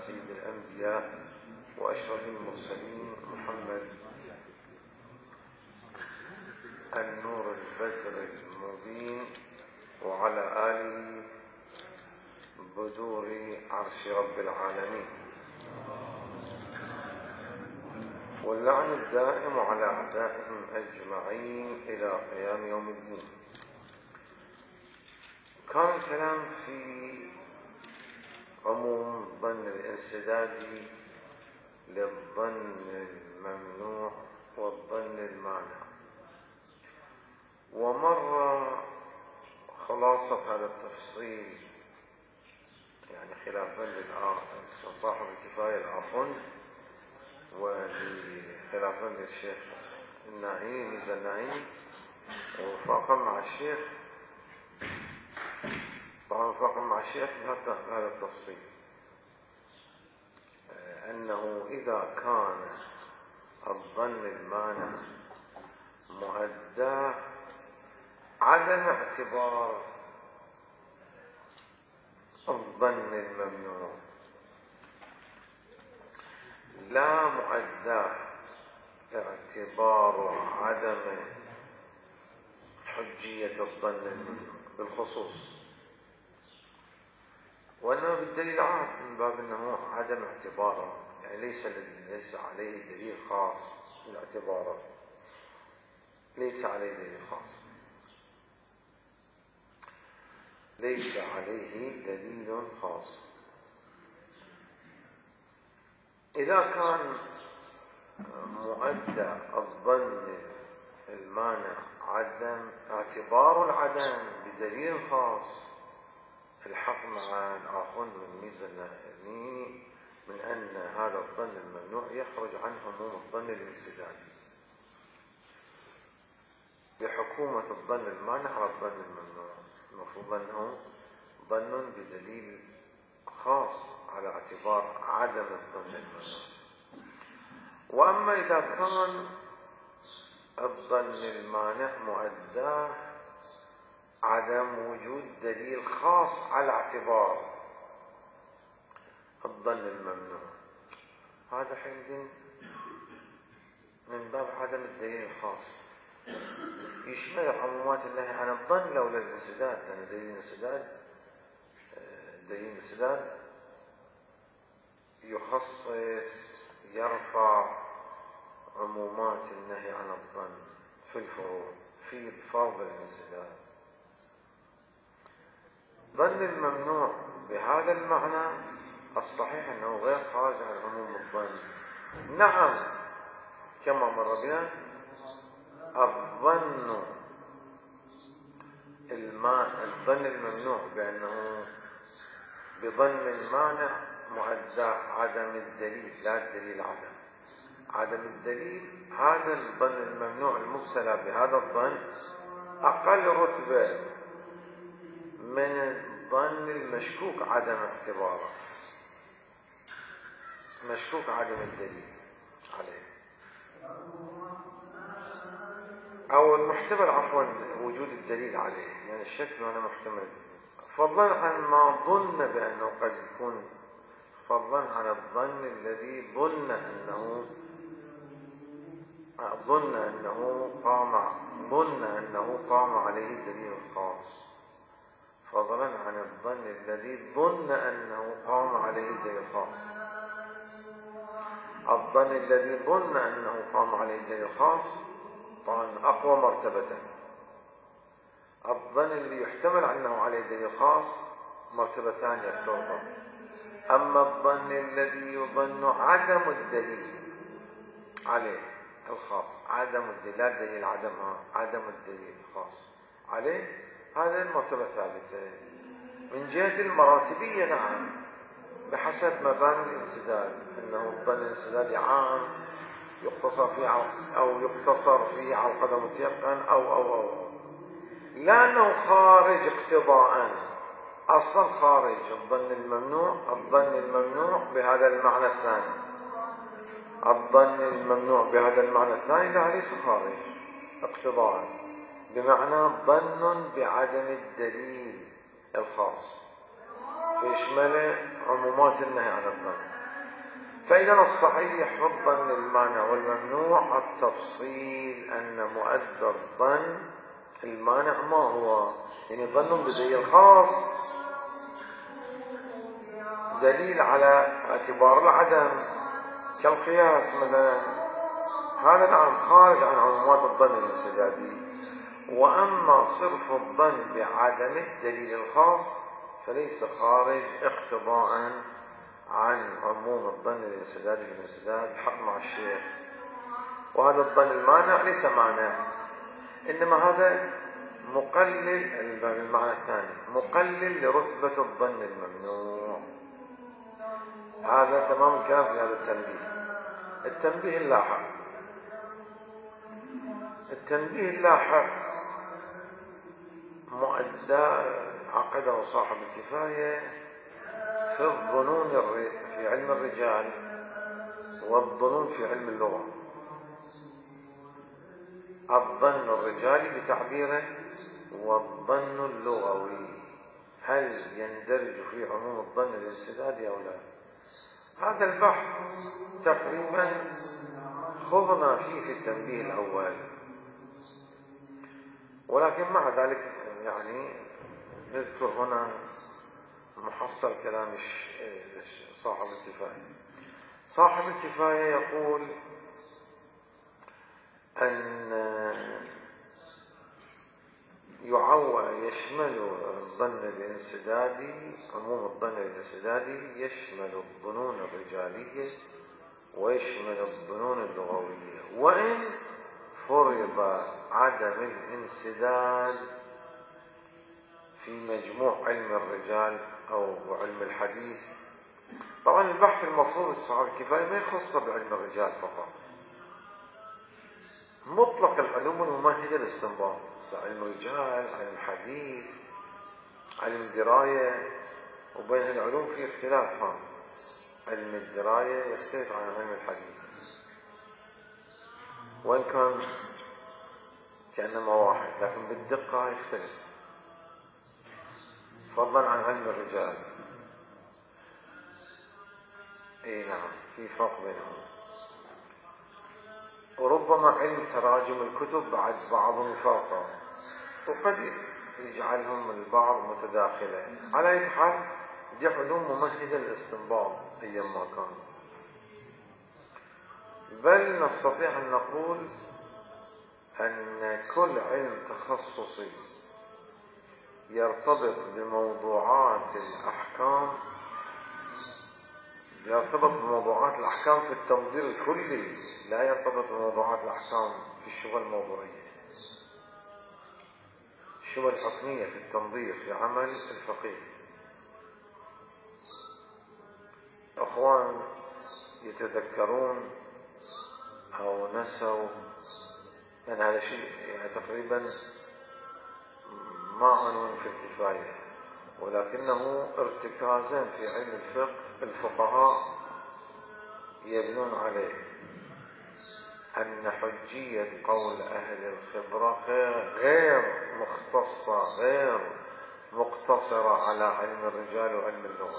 سيد الأنبياء وأشرف المرسلين محمد النور البدر المبين وعلى آله بدور عرش رب العالمين، واللعن الدائم على أعدائهم أجمعين إلى قيام يوم الدين. كان الكلام في عموم الظن الانسدادي للظن الممنوع والظن المانع، ومر خلاصة هذا التفصيل يعني خلافا لصاحب الكفاية الآخن وخلافا للشيخ النعيم ميزا النعيم، ووفاقا مع الشيخ طبعا وفاقا مع الشيخ هذا التفصيل، أنه إذا كان الظن المانع مؤداه عدم اعتبار الظن الممنوع، لا مؤداه اعتبار عدم حجية الظن الممنوع بالخصوص، وأنه بالدليل عام من باب أنه عدم اعتباره، يعني ليس عليه دليل خاص من اعتباره، ليس عليه دليل خاص، ليس عليه دليل خاص. إذا كان مؤدى الظن المانع عدم اعتبار العدم بدليل خاص، الحق مع الآخر من ميزة النعيم من أن هذا الظن الممنوع يخرج عن عموم الظن الانسدادي بحكومة الظن المانع على الظن الممنوع. المفروض أنه ظن بدليل خاص على اعتبار عدم الظن الممنوع. وأما إذا كان الظن المانع مؤداه عدم وجود دليل خاص على اعتبار الظن الممنوع، هذا حينئذ من باب عدم الدليل الخاص، يشمل عمومات النهي عن الظن لولا الانسداد، لأن دليل الانسداد يخصص يرفع عمومات النهي عن الظن في الفروع في فرض الانسداد. ظن الممنوع بهذا المعنى الصحيح أنه غير خارج عن عموم الظن. نعم كما مر بنا الظن الممنوع بأنه بظن المانع مؤداه عدم الدليل، لا الدليل عدم الدليل، هذا الظن الممنوع المبتلى بهذا الظن أقل رتبة من الظن المشكوك عدم اعتباره، مشكوك عدم الدليل عليه، أو المحتمل عفوا وجود الدليل عليه، يعني الشك أنه محتمل، فضلا عن ما ظن بأنه قد يكون، فضلا عن الظن الذي ظن أنه قام عليه الدليل الخاص، فضلا عن الظن الذي ظن أنه قام عليه الدليل الخاص. الظن الذي ظن أنه قام عليه الدليل الخاص طبعا أقوى مرتبة، الظن اللي يحتمل أنه عليه دليل خاص مرتبة ثانية افترض. أما الظن الذي يظن عدم الدليل عليه الخاص، عدم الدليل، لا الدليل عدم الدليل الخاص عليه، هذه المرتبة الثالثة. من جهة المراتبية نعم بحسب مباني الانسداد، أنه الظن الانسدادي عام يقتصر فيه على القدم متيقن أو لا أنه خارج اقتضاء، أصلا خارج الظن الممنوع بهذا المعنى الثاني، الظن الممنوع بهذا المعنى الثاني لا ليس خارج اقتضاء، بمعنى ظن بعدم الدليل الخاص فيشمل عمومات النهي عن الظن. فإذا الصحيح في الظن المانع والممنوع التفصيل أن مؤدى الظن المانع ما هو؟ يعني ظن بدليل الخاص دليل على اعتبار العدم كالقياس مثلا، هذا نعم خارج عن عمومات الظن الانسدادي. وأما صرف الظن بعدم الدليل الخاص فليس خارج اقتضاء عن عموم الظن الانسدادي في الانسداد. الحق مع الشيخ. وهذا الظن المانع ليس مانع، إنما هذا مقلل، المعنى الثاني مقلل لرتبة الظن الممنوع. هذا تمام الكلام في هذا التنبيه. التنبيه اللاحق، التنبيه اللاحق مؤدى عقده صاحب الكفاية في الظنون في علم الرجال والظنون في علم اللغة. الظن الرجالي بتعبيره والظن اللغوي هل يندرج في عموم الظن الانسدادي أو لا؟ هذا البحث تقريبا خضنا فيه في التنبيه الأول، ولكن مع ذلك يعني نذكر هنا محصل كلام صاحب الكفاية. صاحب الكفاية يقول أن يشمل الظن الانسدادي، عموم الظن الانسدادي يشمل الظنون الرجالية ويشمل الظنون اللغوية، وإن فرض عدم الانسداد في مجموع علم الرجال أو علم الحديث. طبعا البحث المفروض صاحب الكفاية ما يخص بعلم الرجال فقط، مطلق العلوم الممهدة للاستنباط، علم الرجال، علم الحديث، علم الدراية. وبين العلوم في اختلاف، علم الدراية يختلف عن علم الحديث وإن كان كأنما واحد، لكن بالدقة يختلف فضلا عن علم الرجال. اي نعم في فرق بينهم. وربما علم تراجم الكتب بعد بعضهم فرقا، وقد يجعلهم البعض متداخلة. على أي حال دي علوم ممهدة للاستنباط أيما كان. بل نستطيع أن نقول أن كل علم تخصصي يرتبط بموضوعات الأحكام، يرتبط بموضوعات الأحكام في التنظير الكلي، لا يرتبط بموضوعات الأحكام في الشبهة الموضوعية، الشبهة الحكمية في التنظير في عمل الفقيه. أخوان يتذكرون أو نسوا أن هذا شيء يعني تقريبا ما عنون في الكفاية، ولكنه ارتكازا في علم الفقه الفقهاء يبنون عليه، أن حجية قول أهل الخبرة غير مختصة، غير مقتصرة على علم الرجال وعلم اللغة.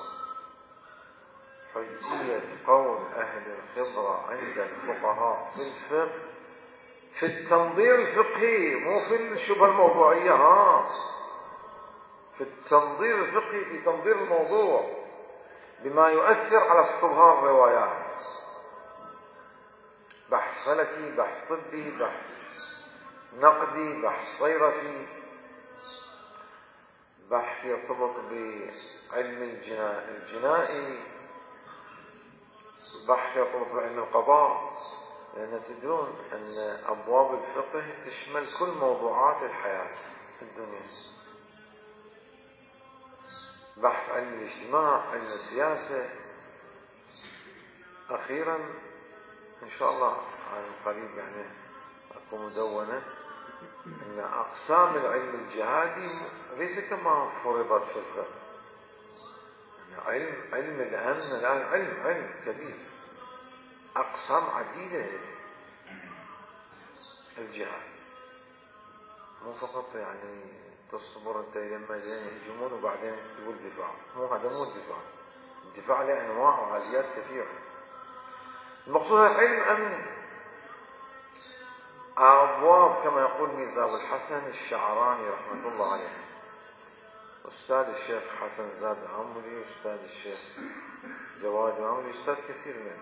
حجية قول أهل الخبرة عند الفقهاء في الفقه في التنظير الفقهي، مو في الشبهة الموضوعية، في التنظير الفقهي، في تنظير الموضوع بما يؤثر على استظهار الروايات، بحث فلكي، بحث طبي، بحث نقدي، بحث صيرفي، بحث يرتبط بعلم الجنائي، بحث يرتبط بعلم القضاء. لأن تدرون أن أبواب الفقه تشمل كل موضوعات الحياة في الدنيا، بحث علم الاجتماع، علم السياسة. أخيرا إن شاء الله عن قريب يعني أكون مدونة أن أقسام العلم الجهادي ليس كما فرضت في الفقه. يعني علم الأمن الآن علم كبير، أقسام عديدة الجهاد، مو فقط يعني تصبر أنت لما يهجمون وبعدين تقول دفاع. مو هذا، مو الدفاع. الدفاع له أنواع وآليات كثيرة. المقصود العلم أم أبواب كما يقول ميرزا أبو الحسن الشعراني رحمة الله عليه، أستاذ الشيخ حسن زاد عمري وأستاذ الشيخ جواد عمري، أستاذ كثير منهم،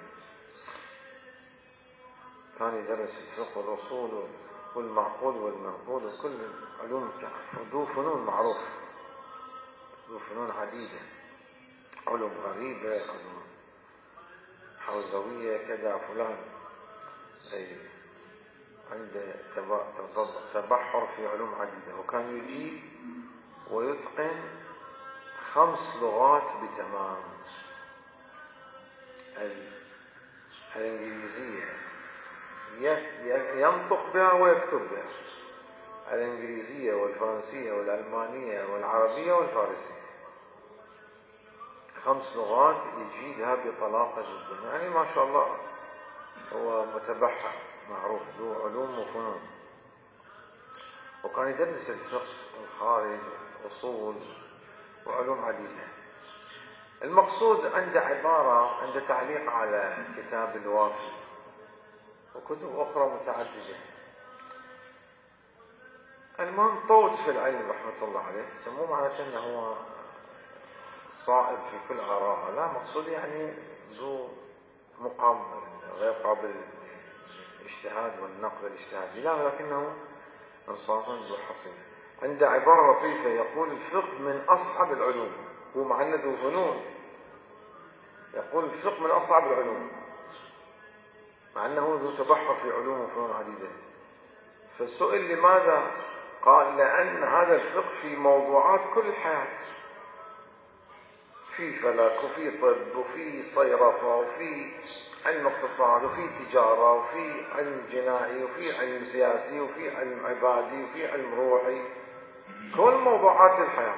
كان يدرس الفقه والأصول والمعقول والمنقول وكل علوم، ذو فنون معروف، ذو فنون عديدة، علوم غريبة، علوم حوزوية كذا فلان، عنده تبحر في علوم عديدة، وكان يجيد ويتقن 5 لغات بتمام. الإنجليزية ينطق بها ويكتب بها، الإنجليزية والفرنسية والألمانية والعربية والفارسية، 5 لغات يجيدها بطلاقة جدا، يعني ما شاء الله هو متبحر معروف ذو علوم وفنون. وكان يدرس الفقه والخارج والأصول وعلوم عديدة. المقصود عنده عبارة، عنده تعليق على كتاب الوافي وكتب أخرى متعددة. المهم طوت في العلم رحمة الله عليه، سموه معناته أنه هو صائب في كل آراءه، لا مقصود يعني ذو مقام غير قابل للاجتهاد والنقد الاجتهادي، لا ولكنه انصافا ذو حصيلة. عنده عبارة لطيفة يقول الفقه من أصعب العلوم، هو مع أنه ذو فنون يقول الفقه من أصعب العلوم مع أنه ذو تبحر في علوم وفنون عديدة. فالسؤال لماذا؟ قال لأن هذا الفقه في موضوعات كل الحياة، في فلك وفي طب وفي صيرفة وفي علم اقتصاد وفي تجارة وفي علم جنائي وفي علم سياسي وفي علم عبادي وفي علم روحي، كل موضوعات الحياة،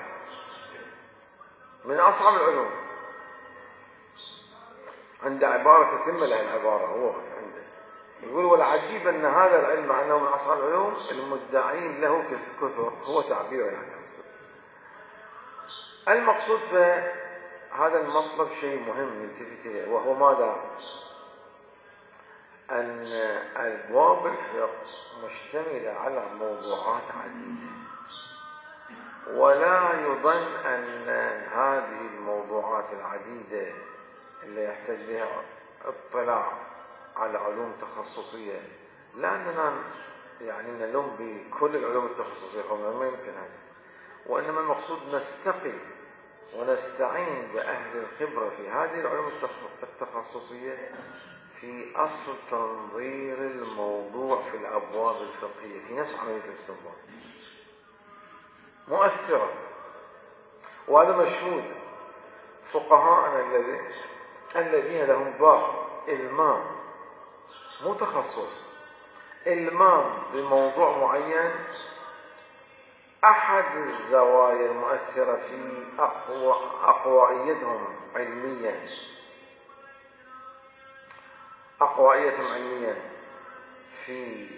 من أصعب العلوم. عنده عبارة تتم له العبارة، هو عنده يقول والعجيب أن هذا العلم مع أنه من أصعب العلوم المدعين له كثر، هو تعبيره يعني. المقصود في هذا المطلب شيء مهم نلتفت إليه، وهو ماذا؟ أن أبواب الفقه مشتملة على موضوعات عديدة، ولا يظن أن هذه الموضوعات العديدة اللي يحتاج لها اطلاع على علوم تخصصية، لا أننا يعني نلوم بكل العلوم التخصصية، ما يمكن هذا، وإنما المقصود نستقي ونستعين بأهل الخبرة في هذه العلوم التخصصية في أصل تنظير الموضوع في الأبواب الفقهية في نفس عملية الاستنباط، مؤثرة. وهذا مشهود فقهاءنا الذين لهم باب إلمام مو تخصص، إلمام بموضوع معين، أحد الزوايا المؤثرة في أقوائيتهم علميا، في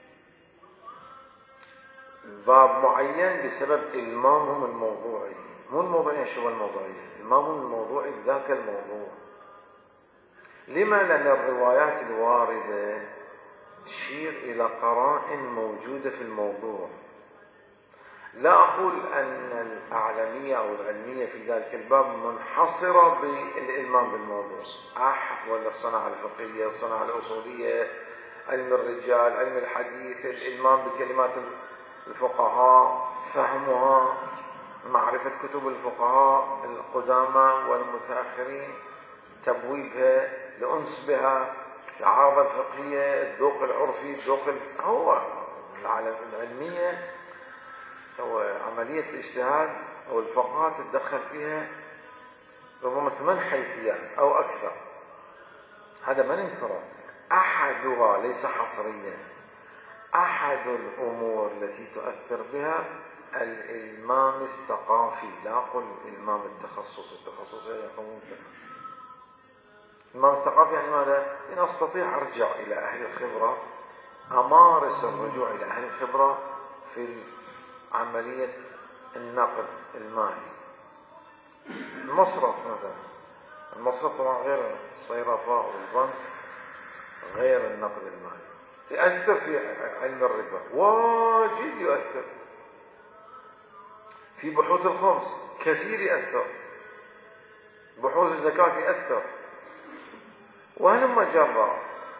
باب معين بسبب إلمامهم الموضوعي، مو الموضوعية، شو الموضوعية؟ إلمامهم الموضوعي بذاك الموضوع. لما؟ لأن الروايات الواردة تشير إلى قرائن موجودة في الموضوع. لا أقول أن الأعلمية أو العلمية في ذلك الباب منحصرة بالإلمام بالموضوع، ولا الصناعة الفقهية، الصناعة الأصولية، علم الرجال، علم الحديث، الإلمام بكلمات الفقهاء، فهمها، معرفة كتب الفقهاء القدامى والمتأخرين، تبويبها، الأنس بها، العارضة الفقهية، الذوق العرفي، هو العلمية هو عملية الاجتهاد أو الفقهاء تتدخل فيها ربما 8 حيثيات أو أكثر، هذا ما ننكره. أحدها ليس حصريا، أحد الأمور التي تؤثر بها الإلمام الثقافي، لا أقول الإلمام التخصصي يقومون بها. الإلمام الثقافي يعني ماذا؟ إن أستطيع أرجع إلى أهل الخبرة، أمارس الرجوع إلى أهل الخبرة في عملية النقد المالي. المصرف مثلا، المصرف طبعا غير الصيرفة والبنك، غير النقد المالي يأثر في علم الربا، واجد يؤثر في بحوث الخمس، كثير يأثر بحوث الزكاة يأثر، وهلم جرا.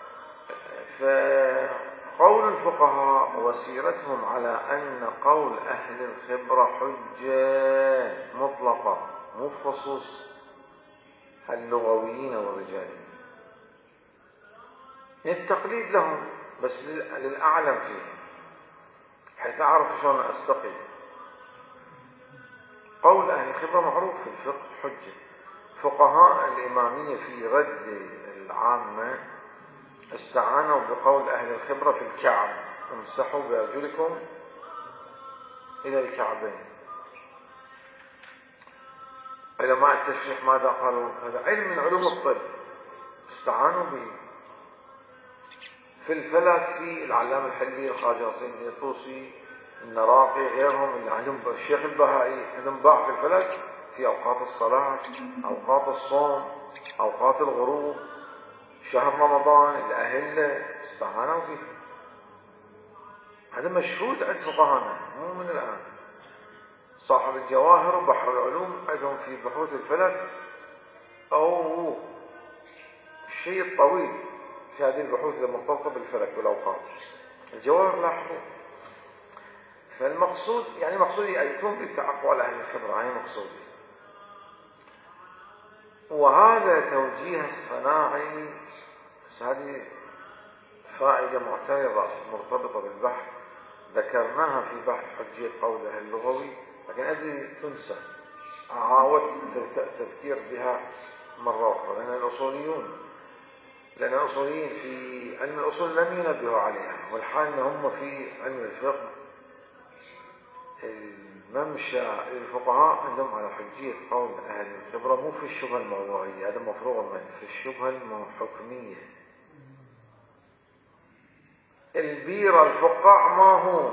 فقول الفقهاء وسيرتهم على أن قول أهل الخبرة حجة مطلقة، مو بخصوص اللغويين والرجاليين، التقليد لهم بس للأعلم فيهم، حيث أعرف شلون أستقيم. قول أهل الخبرة معروف في الفقه حجة. فقهاء الإمامية في رد العامة استعانوا بقول أهل الخبرة في الكعب، امسحوا بأرجلكم إلى الكعبين. علماء التشريح ماذا قالوا؟ هذا علم من علوم الطب استعانوا به. في الفلك في العلامة الحلي، الخواجة الدين الطوسي، النراقي، غيرهم اللي عندهم، الشيخ البهائي، عندهم باع في الفلك في أوقات الصلاة، أوقات الصوم، أوقات الغروب، شهر رمضان، الأهلة، استعانوا به. هذا مشهود عند فقهاءنا مو من الآن. صاحب الجواهر وبحر العلوم عندهم في بحوث الفلك أو الشيء الطويل في هذه البحوث المرتبطة بالفلك والأوقات، الجواهر لاحظوا. فالمقصود يعني مقصودي يأتون بأقوال أهل الخبرة، هاي مقصودي. وهذا توجيه الصناعي، هذه فائدة معترضة مرتبطة بالبحث ذكرناها في بحث حجية قول أهل اللغوي، لكن هذه تنسى، عاودت التذكير بها مرة أخرى، لأن الأصوليين في علم الأصول لم ينبهوا عليها، والحال أنهم في علم الفقه الممشى الفقهاء عندهم على حجية قول أهل الخبرة، مو في الشبهة الموضوعية، هذا مفروغ منه، في الشبهة الحكمية. البيرة الفقاع ما هو،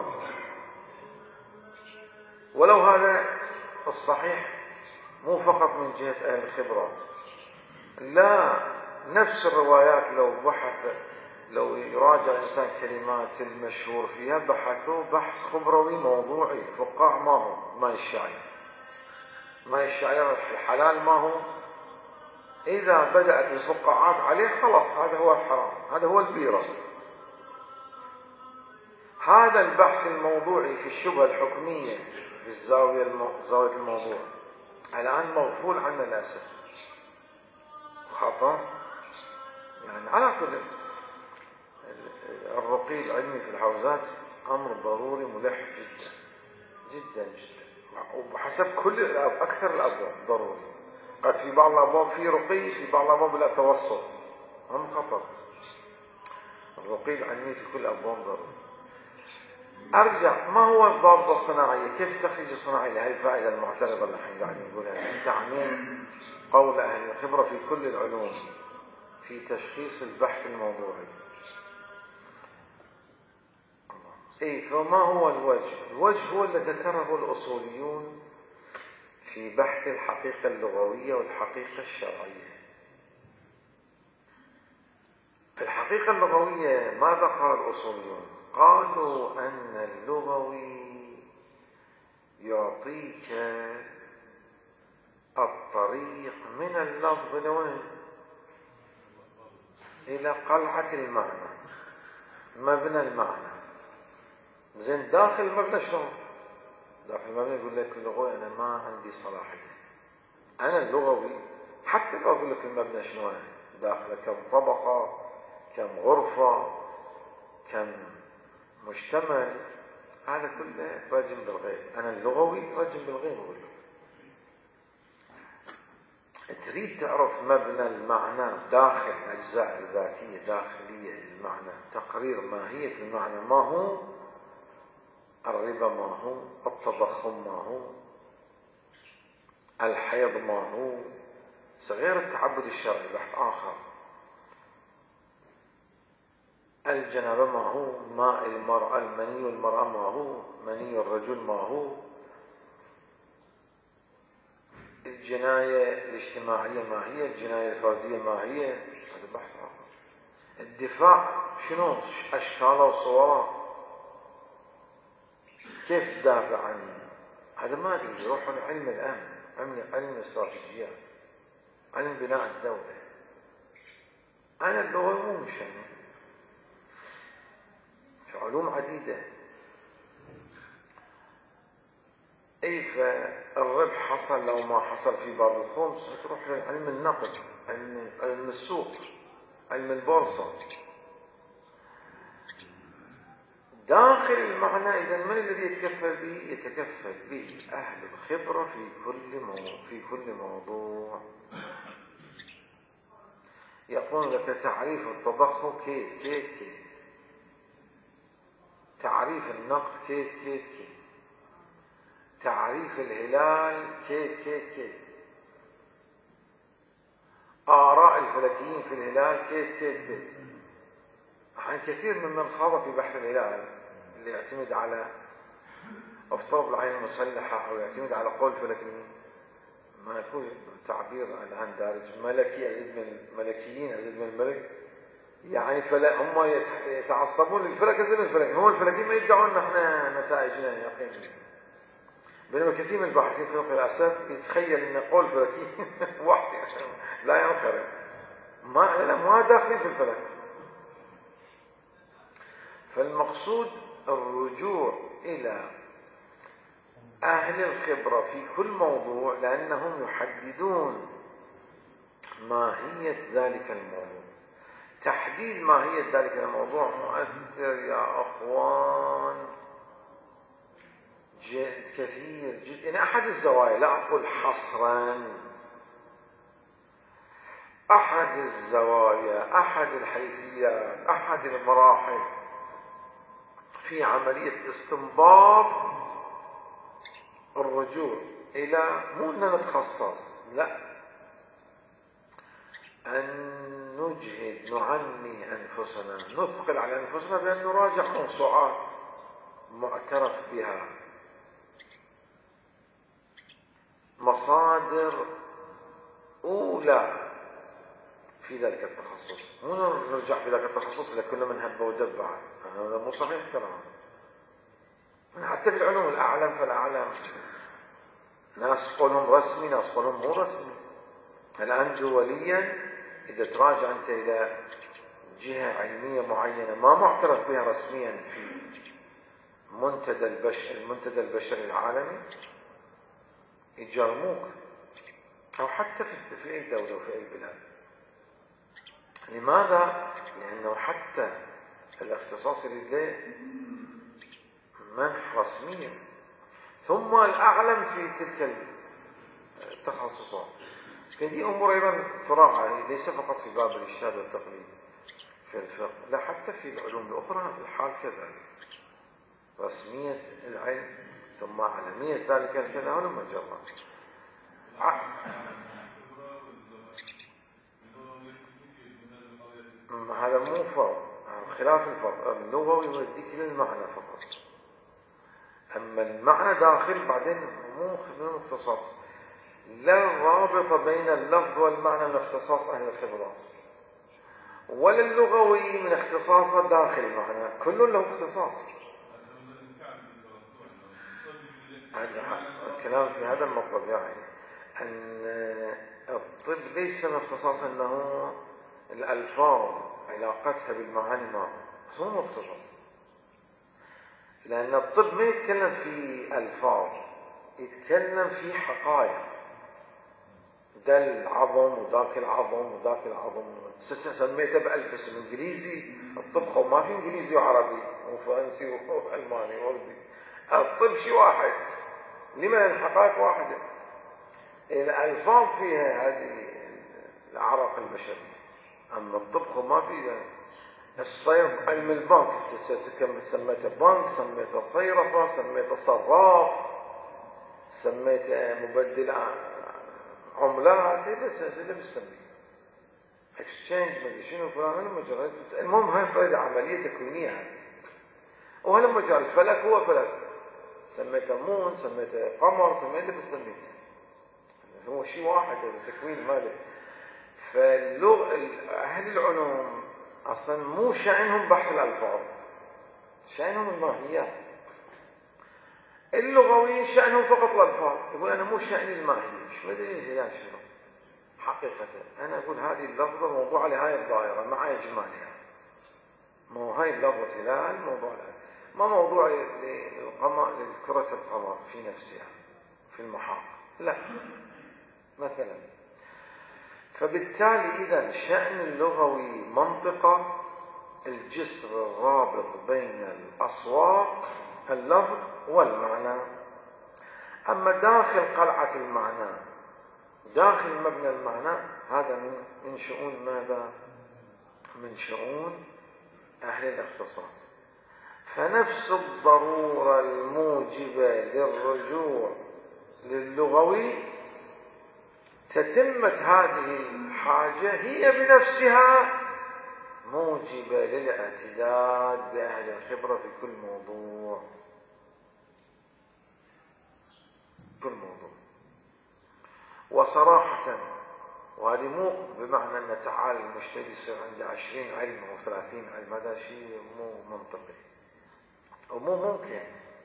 ولو هذا الصحيح مو فقط من جهة أهل الخبرة، لا، نفس الروايات لو يراجع الإنسان كلمات المشهور فيها بحثوا بحث خبروي موضوعي. فقاع ما هو؟ ماء الشعير، ماء الشعير الحلال ما هو؟ إذا بدأت الفقاعات عليه خلاص هذا هو الحرام، هذا هو البيرة. هذا البحث الموضوعي في الشبهة الحكمية في زاوية الموضوع الآن مغفول عنه للأسف، خطأ. يعني على كل الرقي العلمي في الحوزات أمر ضروري ملح جدا جدا جدا، وبحسب كل الأبواب، أكثر الأبواب ضروري. قد في بعض الأبواب في رقي، في بعض الأبواب لا توسط، هم خطر. الرقي العلمي في كل الأبواب ضروري. أرجع، ما هو الضابطة الصناعية؟ كيف تخرج الصناعية لهذه الفائدة المعترضة اللي الحين قاعدين نقولها؟ تعميم قول أهل الخبرة في كل العلوم في تشخيص البحث الموضوعي. فما هو الوجه؟ الوجه هو الذي ذكره الأصوليون في بحث الحقيقة اللغوية والحقيقة الشرعية. في الحقيقة اللغوية ماذا قال الأصوليون؟ قالوا أن اللغوي يعطيك الطريق من اللفظ لوين؟ إلى قلعة المعنى، مبنى المعنى. زين داخل المبنى شلون؟ داخل المبنى يقول لك اللغوي أنا ما عندي صلاحية، أنا اللغوي حتى لو أقول لك المبنى شلون داخله، كم طبقة، كم غرفة، كم مجتمع، هذا كله رجم بالغيب. أنا اللغوي رجم بالغيب. أقول له تريد تعرف مبنى المعنى داخل الأجزاء الذاتية داخلية المعنى، تقرير ماهية المعنى، ما هو الربا، ما هو التضخم، ما هو الحيض، ما هو غير التعبد الشرعي بحث آخر، الجنابة ما هو، ماء المرأة، المني المرأة ما هو، مني الرجل ما هو، الجناية الاجتماعية ما هي، الجناية الفردية ما هي، هذا بحث آخر. الدفاع شنو أشكاله وصوره؟ كيف تدافع عنه؟ هذا ما أدري. يروحون علم الأمن، علم الاستراتيجيات، علم بناء الدولة. أنا اللغة مو مشان في علوم عديدة. أي فالربح حصل لو ما حصل في باب الخمس تروح لعلم النقد، علم السوق، علم البورصة. داخل المعنى إذا من الذي يتكفل به؟ يتكفل به أهل الخبرة في كل موضوع. يقول لك تعريف التضخم كيت كيت كيت، تعريف النقد كيت كيت كيت، تعريف الهلال كيت كيت كيت، آراء الفلكيين في الهلال كيت كيت كيت. عن كثير ممن خاض في بحث الهلال اللي يعتمد على افتراض العين المسلحة أو يعتمد على قول الفلكيين، ما يكون تعبير الآن دارج ملكي أزيد من الملكيين أزيد من الملك، يعني هم يتعصبون للفلك أزيد من الفلك. هم الفلكيين ما يدعون احنا نتائجنا يقين، بينما كثير من الباحثين في فقه الأسف يتخيل أن قول الفلكي واحد لا ينخرم، ما داخلين في الفلك. فالمقصود الرجوع إلى أهل الخبرة في كل موضوع، لأنهم يحددون ماهية ذلك الموضوع. تحديد ماهية ذلك الموضوع مؤثر يا أخوان جد كثير جدا. يعني أحد الزوايا، لا أقول حصرا، أحد الزوايا، أحد الحيثيات، أحد المراحل في عملية استنباط الرجوع إلى مو أن نتخصص، لا، أن نجهد نعني أنفسنا، نثقل على أنفسنا بأن نراجع موسوعات معترف بها، مصادر أولى في ذلك التخصص. مو نرجع في ذلك التخصص لكل من هب ودب، هذا مو صحيح كلام. حتى في العلوم الأعلم فالأعلم ناس قولهم رسمي، ناس قولهم مو رسمي. الآن دوليا إذا تراجع أنت إلى جهة علمية معينة ما معترف بها رسميا في المنتدى البشري العالمي يجرموك، أو حتى في أي دولة وفي أي بلاد. لماذا؟ لأنه حتى الاختصاص لله منح رسميا، ثم الأعلم في تلك التخصصات. هذه أمور أيضا تراعى، ليس فقط في باب الاجتهاد والتقليد في الفقه، لا حتى في العلوم الأخرى الحال كذلك. رسمية العلم ثم أعلمية ذلك الكذا ولما جرى. هذا مو فرق، خلاف الفرق اللغوي يوديك للمعنى فقط، أما المعنى داخل بعدين مو اختصاص. لا رابط بين اللفظ والمعنى من اختصاص أهل الخبرات، ولا اللغوي من اختصاص داخل المعنى، كل له اختصاص. الكلام في هذا المطلب يعني أن الطب ليس من اختصاص أنه الألفاظ علاقتها بالمعاني، ما هو اختصاص، لأن الطب ما يتكلم في ألفاظ، يتكلم في حقائق. ده العظم وذاك العظم وذاك العظم، سميته بألف اسم إنجليزي. الطب ما في إنجليزي وعربي وفرنسي وألماني وردي، الطب شيء واحد، لما الحقائق واحدة. الألفاظ فيها هذه الأعراق البشرية، أما الطب ما فيه. الصير علم البنك سميته بنك، سميته صيرفة، سميته صراف، سميته مبدل عملات، بس اللي بنسميه اكسشينج مدري شنو فلان. المجال المهم هاي عملية تكوينية هذه. وهذا المجال الفلك هو فلك، سميته مون، سميته قمر، سميته اللي بنسميه، هو شيء واحد، التكوين ماله. فاللغة أهل العلوم أصلا مو شأنهم بحث الألفاظ، شأنهم الماهيات. اللغويين شأنهم فقط الألفاظ، يقول أنا مو شأني الماهية. شو دليل يا شنو؟ حقيقة أنا أقول هذه اللفظة موضوعة لهاي الظاهرة مع إجمالها. مو هاي اللفظة هلال موضوع لها، ما موضوع للقمر، لكرة القمر في نفسها في المحاق، لا مثلا. فبالتالي إذا الشأن اللغوي منطقة الجسر الرابط بين الأصوات اللفظ والمعنى. أما داخل قلعة المعنى، داخل مبنى المعنى، هذا من شؤون ماذا؟ من شؤون أهل الاختصاص. فنفس الضرورة الموجبة للرجوع للغوي، تتمة هذه الحاجة هي بنفسها موجبة للاعتداد بأهل الخبرة في كل موضوع. وصراحة، وهذه مو بمعنى أن تعالى المجتهد يصير عنده 20 علم أو 30 علم، هذا شيء مو منطقي ومو ممكن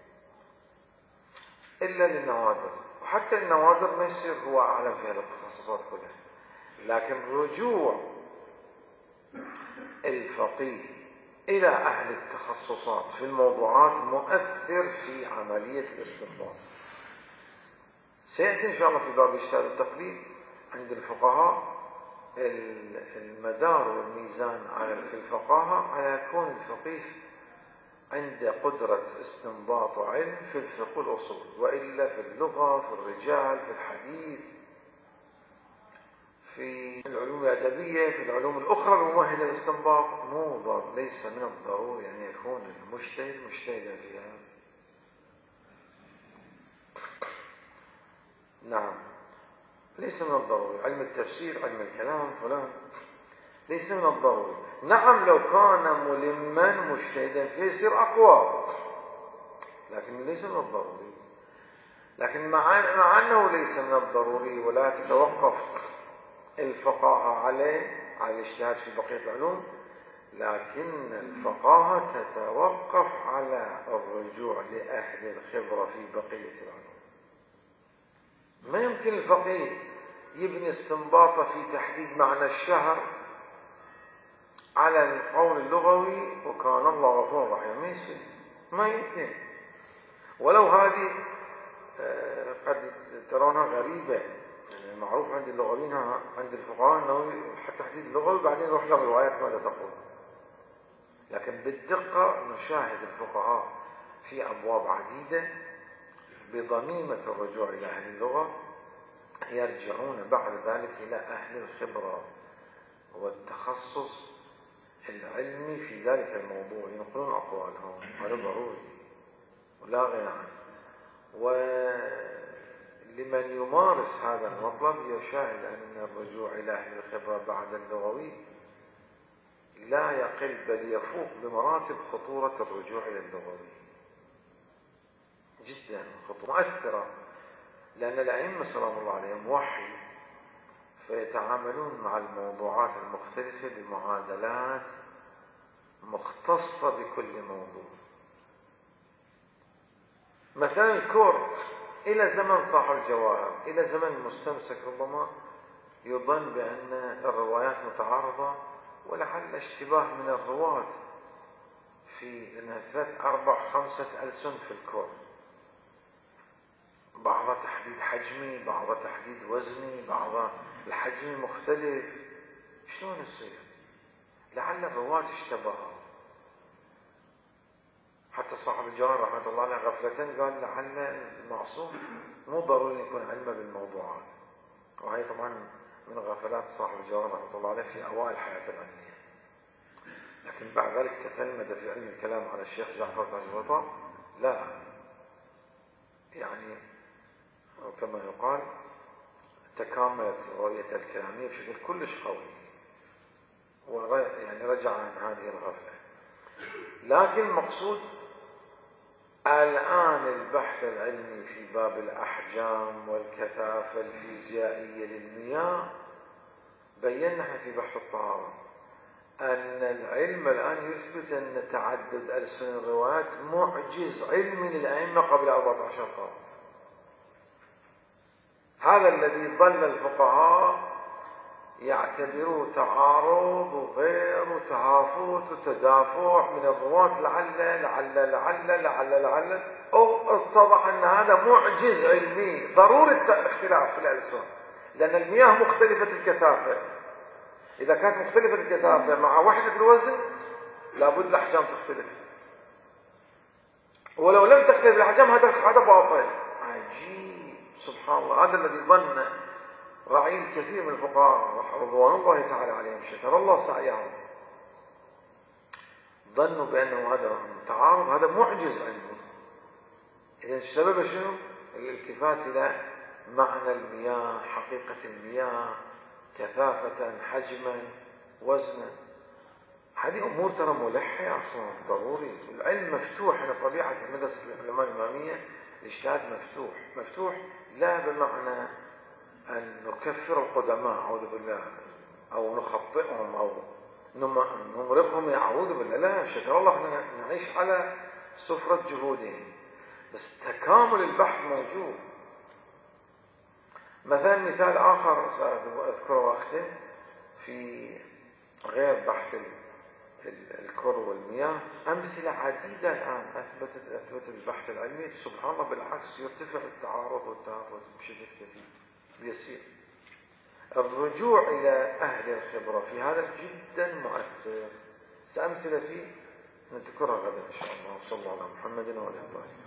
إلا للنوادر، وحتى النوادر ما يصير هو أعلم في هذه التخصصات كلها. لكن رجوع الفقيه إلى أهل التخصصات في الموضوعات مؤثر في عملية الاستنباط. سيأتي إن شاء الله في باب اجتهاد التقليد عند الفقهاء المدار والميزان في الفقاهة على كون الفقيه عنده قدرة استنباط وعلم في الفقه والأصول، وإلا في اللغة، في الرجال، في الحديث، في العلوم الأدبية، في العلوم الأخرى الممهدة للاستنباط، ليس من الضروري أن يكون المجتهد مجتهدا فيها. نعم، ليس من الضروري. علم التفسير، علم الكلام فلان، ليس من الضروري. نعم لو كان ملما مجتهدا فيه يصير أقوى، لكن ليس من الضروري. لكن مع أنه ليس من الضروري ولا تتوقف الفقاهة عليه على الاجتهاد في بقية العلوم، لكن الفقاهة تتوقف على الرجوع لأهل الخبرة في بقية العلوم. ما يمكن الفقيه يبني استنباطه في تحديد معنى الشهر على القول اللغوي وكان الله غفور رحيم، ما يمكن. ولو هذه قد ترونها غريبة، يعني معروف عند اللغويين عند الفقهاء أنه حتى تحديد اللغوي بعدين نروح للروايات ماذا تقول. لكن بالدقة نشاهد الفقهاء في أبواب عديدة بضميمة الرجوع إلى أهل اللغة يرجعون بعد ذلك إلى أهل الخبرة والتخصص العلمي في ذلك الموضوع، ينقلون أقوالهم، هذا ضروري ولا غنى عنه. ولمن يمارس هذا المطلب يشاهد أن الرجوع إلى أهل الخبرة بعد اللغوي لا يقل بل يفوق بمراتب خطورة الرجوع إلى اللغوي جدا، خطوة مؤثرة، لأن الأئمة سلام الله عليهم وحي، فيتعاملون مع الموضوعات المختلفة بمعادلات مختصة بكل موضوع. مثلا الكور إلى زمن صاحب الجواهر، إلى زمن المستمسك ربما يظن بأن الروايات متعارضة، ولعل اشتباه من الرواة في أنها 3 4 5 ألسن في الكور، بعضها تحديد حجمي، بعضها تحديد وزني، بعضها الحجم مختلف. شلون يصير؟ لعل الرواة اشتبهوا. حتى صاحب الجواهر رحمة الله عليه غفلة قال لعل المعصوم مو ضروري يكون علمه بالموضوعات، وهي طبعا من غفلات صاحب الجواهر رحمة الله عليه في أوائل حياته العلمية. لكن بعد ذلك تتلمذ في علم الكلام على الشيخ جعفر بن الوطا، لا يعني كما يقال تكاملت رؤية الكلامية بشكل كلش قوي، يعني رجع عن هذه الغفلة. لكن المقصود الآن البحث العلمي في باب الأحجام والكثافة الفيزيائية للمياه، بينا في بحث الطهارة أن العلم الآن يثبت أن تعدد ألسن الروايات معجز علمي للأئمة قبل 14 قرن. هذا الذي ظل الفقهاء يعتبروه تعارض وغير وتهافت وتدافع من الرواة لعل أو اتضح أن هذا معجز علمي ضروري الاختلاف في الألسن، لأن المياه مختلفة الكثافة. إذا كانت مختلفة الكثافة مع وحدة الوزن لابد الأحجام تختلف، ولو لم تختلف الأحجام هذا باطل. عجيب، سبحان الله. هذا الذي ظن رعيل كثير من الفقهاء رضوان الله تعالى عليهم، شكر الله سعيهم، ظنوا بأنه هذا تعارض، هذا معجز علمي. إذن السبب شنو؟ الالتفات إلى معنى المياه، حقيقة المياه، كثافة، حجما، وزنا. هذه أمور ترى ملحة أصلا، ضروري. العلم مفتوح. أنا طبيعة مدرسة العلماء الإمامية الاجتهاد مفتوح لا بمعنى أن نكفر القدماء أعوذ بالله، أو نخطئهم أو نمرقهم أعوذ بالله، لا، شكر الله احنا نعيش على سفرة جهودهم، بس تكامل البحث موجود. مثال آخر سأذكره وأختم في غير بحث الكر والمياه، أمثلة عديدة الآن أثبتت البحث العلمي سبحان الله بالعكس يرتفع التعارض والتهافت بشكل كثير يسير. الرجوع إلى أهل الخبرة في هذا جدا مؤثر، سأمثلة فيه نذكرها غدا إن شاء الله. وصلى الله على محمد وعلى آله.